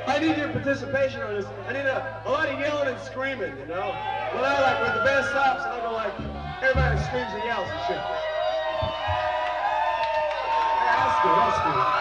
I need your participation on this. I need a lot of yelling and screaming, you know? When I like, when the band stops, I go like, everybody screams and yells and shit. Yeah, that's cool, that's cool.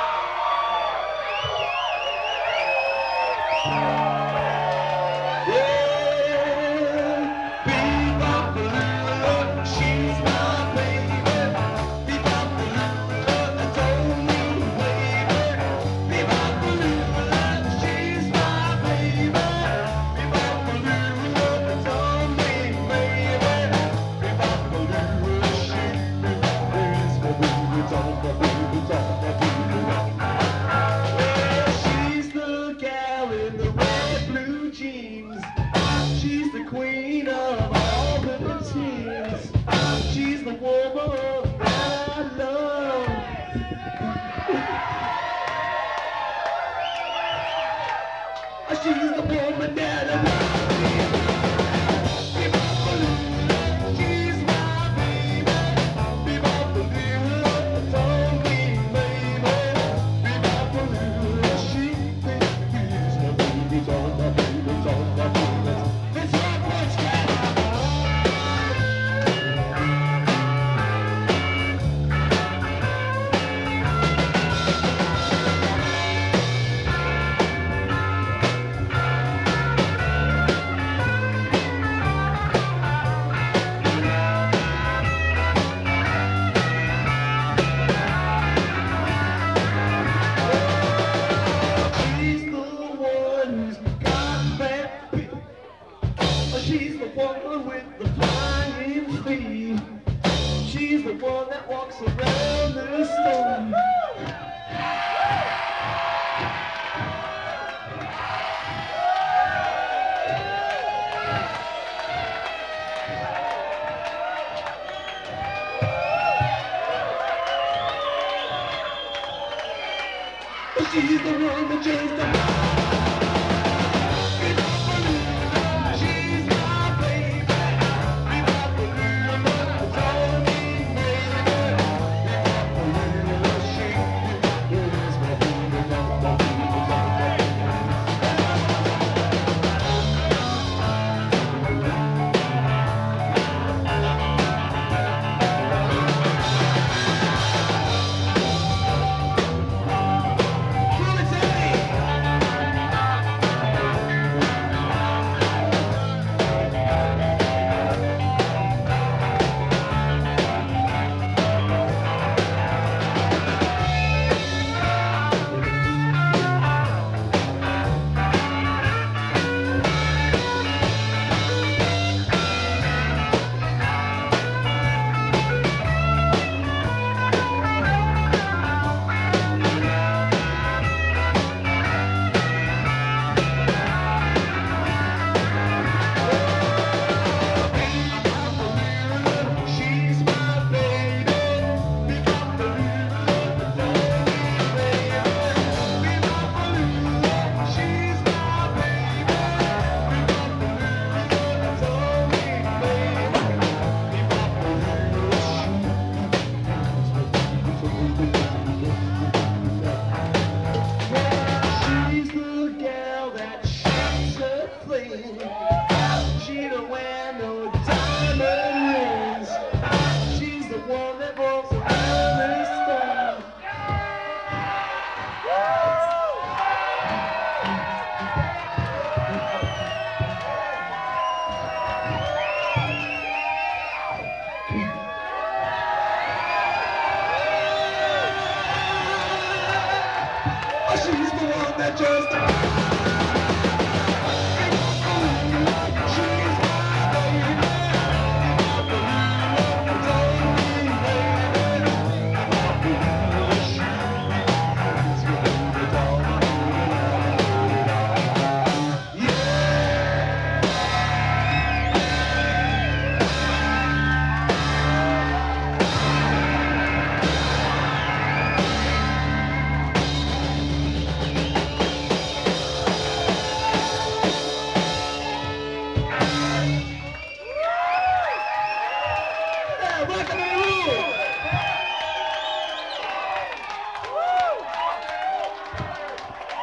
Queen of all the teams. She's the woman that I love. She's the woman that I love. She's the one with the flying feet. She's the one that walks around the storm. She's the one that just she don't wear no diamond rings. She's the one that walks around the storm. She's the one that just